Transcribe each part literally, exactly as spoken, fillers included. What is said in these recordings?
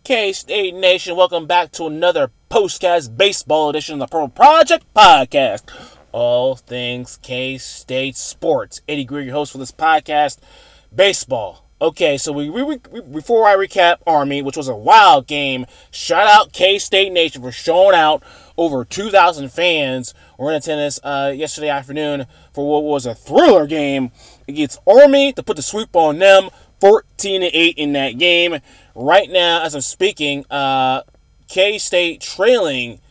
K-State Nation, welcome back to another postcast baseball edition of the Purple Project Podcast. All things K-State sports. Eddie Greer, your host for this podcast. Baseball. Okay, so we, we, we before I recap Army, which was a wild game, shout out K-State Nation for showing out. Over two thousand fans were in attendance uh, yesterday afternoon for what was a thriller game against Army to put the sweep on them, fourteen to eight in that game. Right now, as I'm speaking, uh, K-State trailing.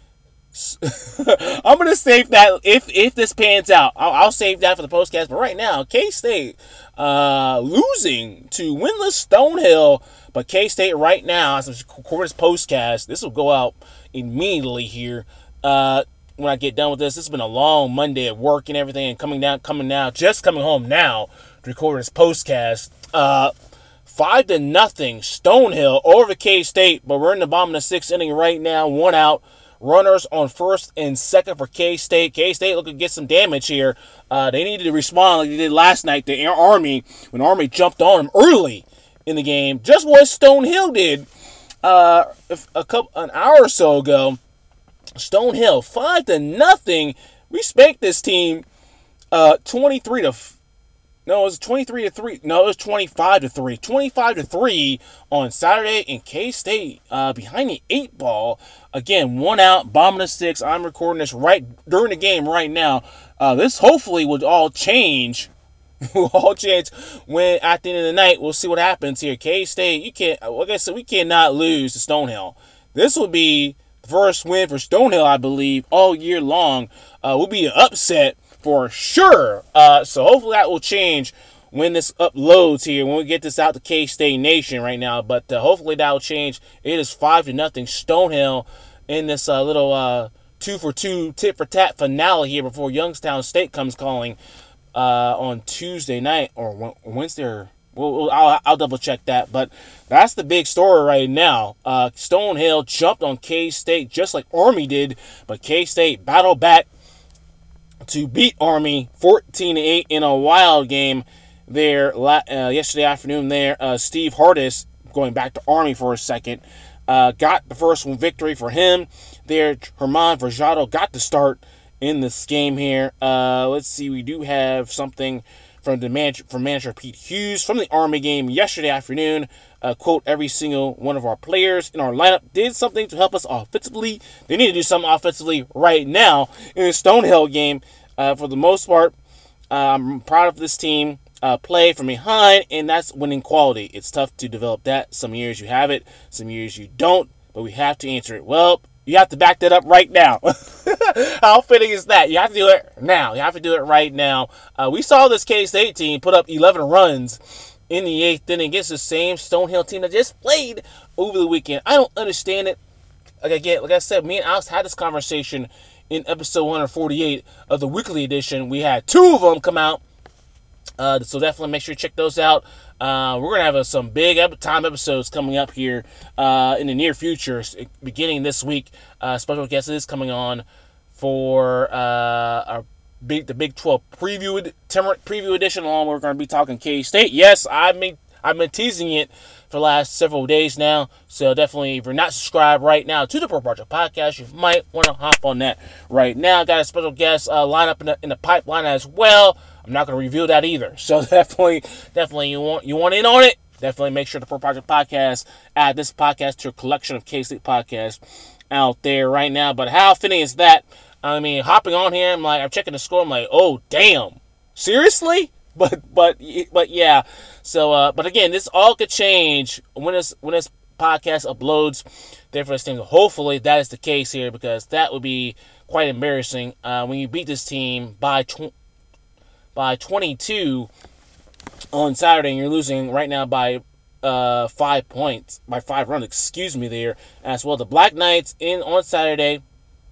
I'm going to save that if if this pans out. I'll, I'll save that for the postcast. But right now, K-State uh, losing to winless Stonehill. But K-State right now, as I'm recording this postcast, this will go out immediately here. Uh, when I get done with this, this has been a long Monday at work and everything, and coming down, coming now, just coming home now to record this postcast. Uh, five to nothing, Stonehill over K-State, but we're in the bottom of the sixth inning right now. One out, runners on first and second for K-State. K-State looking to get some damage here. Uh, they needed to respond like they did last night to Army when Army jumped on them early in the game, just what Stonehill did uh, a couple an hour or so ago. Stonehill five to nothing. We spanked this team uh, twenty-three to no, it was twenty-three to three. No, it was twenty-five to three. twenty-five to three on Saturday, and K-State uh, behind the eight ball. Again, one out, bottom of the six. I'm recording this right during the game right now. Uh, this hopefully would all change. will all change when at the end of the night. We'll see what happens here. K-State, you can't. Like I said, we cannot lose to Stonehill. This will be first win for Stonehill, I believe, all year long. Uh, will be an upset for sure. Uh, so hopefully that will change when this uploads here, when we get this out to K-State Nation right now. But uh, hopefully that will change. It is five to nothing Stonehill in this uh, little uh, two for two tit for tat finale here before Youngstown State comes calling uh, on Tuesday night or Wednesday. Or, Well, I'll, I'll double check that, but that's the big story right now. Uh, Stonehill jumped on K-State just like Army did, but K-State battled back to beat Army fourteen to eight in a wild game there uh, yesterday afternoon. There, uh, Steve Hardis, going back to Army for a second, uh, got the first one victory for him. There, Herman Verjado got the start in this game here. Uh, let's see, we do have something from the manager, from manager Pete Hughes from the Army game yesterday afternoon. Uh, quote, every single one of our players in our lineup did something to help us offensively. They need to do something offensively right now in the Stonehill game. Uh, for the most part, uh, I'm proud of this team. Uh, play from behind, and that's winning quality. It's tough to develop that. Some years you have it, some years you don't, but we have to answer it. Well, you have to back that up right now. How fitting is that? You have to do it now. You have to do it right now. Uh, we saw this K-State team put up eleven runs in the eighth inning against the same Stonehill team that just played over the weekend. I don't understand it. Like, again, like I said, me and Alex had this conversation in episode one forty-eight of the weekly edition. We had two of them come out. Uh, so definitely make sure you check those out. Uh, we're going to have uh, some big time episodes coming up here uh, in the near future, beginning this week. Uh, special guest is coming on for uh, our big the Big twelve preview preview edition. Along, we're going to be talking K-State. Yes, I mean I've been teasing it for the last several days now. So definitely, if you're not subscribed right now to the Purple Project Podcast, you might want to hop on that right now. Got a special guest uh, lineup in the, in the pipeline as well. I'm not going to reveal that either. So definitely, definitely, you want you want in on it. Definitely make sure the Purple Project Podcast, add this podcast to your collection of K-State podcasts out there right now. But how fitting is that? I mean, hopping on here, I'm like, I'm checking the score. I'm like, oh damn, seriously? But but but yeah. So uh, but again, this all could change when this when this podcast uploads. Therefore, this thing. Hopefully, that is the case here, because that would be quite embarrassing uh, when you beat this team by tw- by twenty-two on Saturday, and you're losing right now by uh, five points, by five runs. Excuse me, there as well. The Black Knights in on Saturday.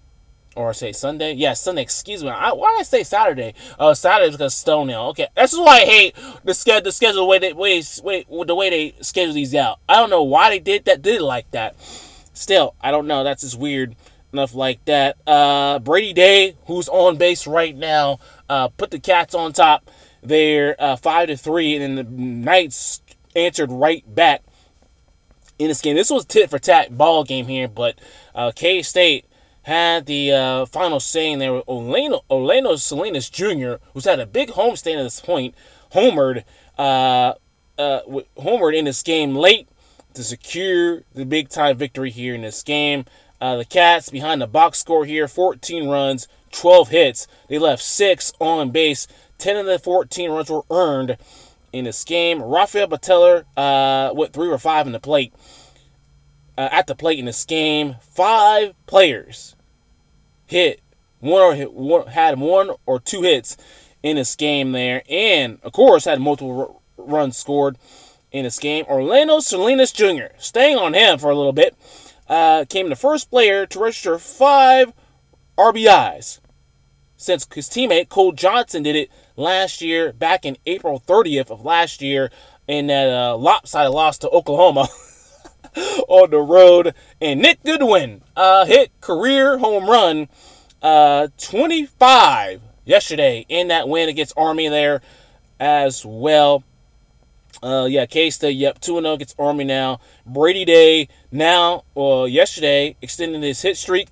Or say Sunday? Yeah, Sunday. Excuse me. I, why did I say Saturday? Oh, uh, Saturday because Stonehill. Okay, that's why I hate the schedule. The schedule, the way they way, way the way they schedule these out. I don't know why they did that. Did it like that? Still, I don't know. That's just weird enough like that. Uh, Brady Day, who's on base right now, uh, put the Cats on top. They're uh, five to three, and then the Knights answered right back in this game. This was a tit for tat ball game here, but uh, K-State had the uh, final say in there with Oleno, Oleno Salinas Junior, who's had a big homestand at this point, homered, uh, uh, homered in this game late to secure the big time victory here in this game. Uh, the Cats behind the box score here, fourteen runs, twelve hits. They left six on base. ten of the fourteen runs were earned in this game. Rafael Bateller uh, went three or five in the plate. Uh, at the plate in this game, five players hit one or hit one, had one or two hits in this game there, and of course had multiple r- runs scored in this game. Orlando Salinas Junior, staying on him for a little bit, uh, came the first player to register five R B Is since his teammate Cole Johnson did it last year, back in April thirtieth of last year, in that uh, lopsided loss to Oklahoma on the road. And Nick Goodwin uh, hit career home run uh, twenty-five yesterday in that win against Army there as well. Uh, yeah, K-State, yep, two and oh against Army now. Brady Day now, well, yesterday, extending his hit streak.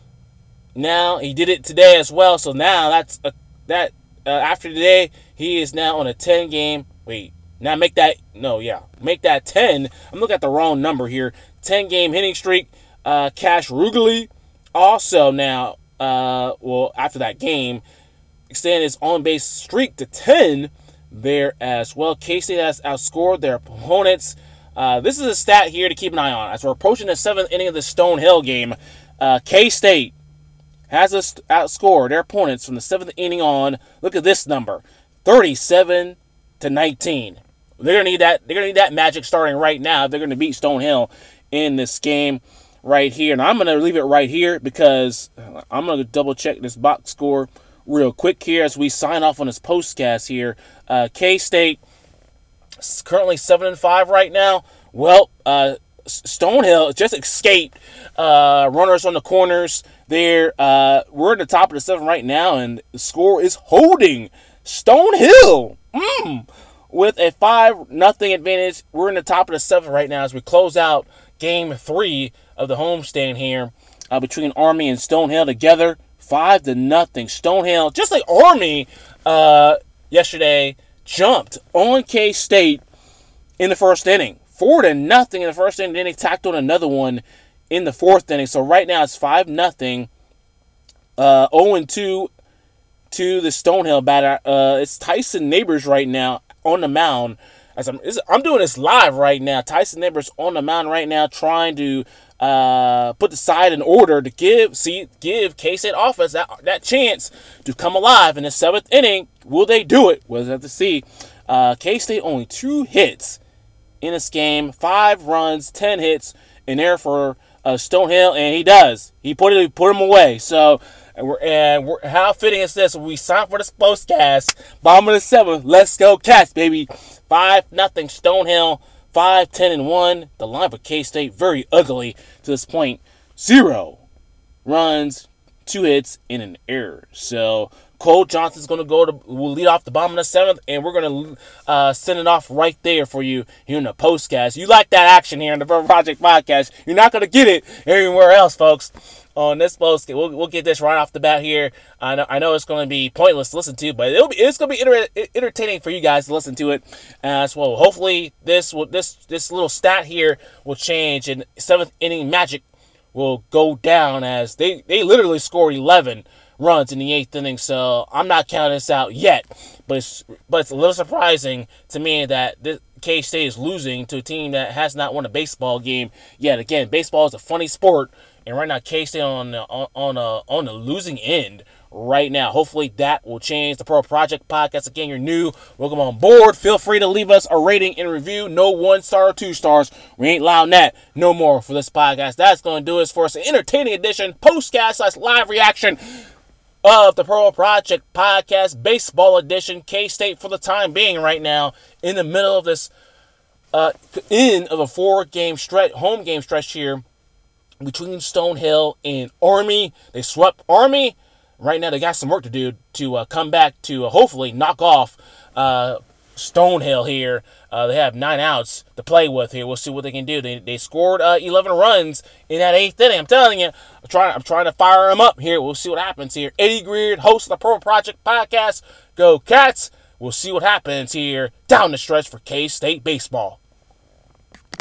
Now, he did it today as well, so now that's a, that, uh, after today, he is now on a ten-game, wait, now make that, no, yeah, make that ten. I'm looking at the wrong number here. ten-game hitting streak. Uh, Cash Ruggli also now, uh, well, after that game, extended his on-base streak to ten there as well. K-State has outscored their opponents. Uh, this is a stat here to keep an eye on. As we're approaching the seventh inning of the Stonehill game, uh, K-State has outscored their opponents from the seventh inning on. Look at this number, thirty-seven to nineteen. They're gonna need that. They're gonna need that magic starting right now if they're gonna beat Stonehill in this game right here. And I'm gonna leave it right here because I'm gonna double check this box score real quick here as we sign off on this postcast here. Uh, K-State is currently seven and five right now. Well, uh, Stonehill just escaped uh, runners on the corners there. Uh, we're at the top of the seventh right now, and the score is holding Stonehill mm, with a five nothing advantage. We're in the top of the seventh right now as we close out game three of the homestand here uh, between Army and Stonehill together. Five to nothing. Stonehill, just like Army uh, yesterday, jumped on K-State in the first inning. Four to nothing in the first inning. Then they tacked on another one in the fourth inning. So right now it's five nothing. Uh, oh and two to the Stonehill batter. Uh, it's Tyson Neighbors right now on the mound. As I'm, I'm doing this live right now. Tyson Neighbors on the mound right now, trying to uh, put the side in order to give see give K-State offense that that chance to come alive in the seventh inning. Will they do it? We'll have to see. Uh, K-State only two hits in this game, five runs, ten hits in there for uh, Stonehill, and he does. He put it, he put him away. So, and we're and we're, how fitting is this? We signed for this postcast. Bottom of the seventh. Let's go Cats, baby. Five nothing Stonehill. Five ten and one. The line for K-State very ugly to this point. Zero runs, two hits, and an error. So Cole Johnson's going to go to will lead off the bottom of the seventh, and we're going to uh, send it off right there for you here in the postcast. You like that action here in the Purple Project Podcast. You're not going to get it anywhere else, folks. On this post, we'll, we'll get this right off the bat here. I know, I know it's going to be pointless to listen to, but it'll be, it's going to be enter- entertaining for you guys to listen to it as well. Hopefully, this will, this this little stat here will change, and seventh inning magic will go down as they, they literally scored eleven runs in the eighth inning. So I'm not counting this out yet, but it's, but it's a little surprising to me that this K-State is losing to a team that has not won a baseball game yet. Again, baseball is a funny sport. And right now, K-State on the, on on, a, on the losing end right now. Hopefully that will change. The Pro Project Podcast, again, you're new. Welcome on board. Feel free to leave us a rating and review. No one star or two stars. We ain't allowing that no more for this podcast. That's going to do it for us. An entertaining edition, postcast slash live reaction of the Pro Project Podcast, baseball edition. K-State for the time being right now in the middle of this uh, end of a four-game stretch, home game stretch here between Stonehill and Army. They swept Army. Right now, they got some work to do to uh, come back to uh, hopefully knock off uh, Stonehill here. Uh, they have nine outs to play with here. We'll see what they can do. They, they scored uh, eleven runs in that eighth inning. I'm telling you, I'm trying, I'm trying to fire them up here. We'll see what happens here. Eddie Greer, host of the Purple Project podcast. Go Cats. We'll see what happens here down the stretch for K-State baseball.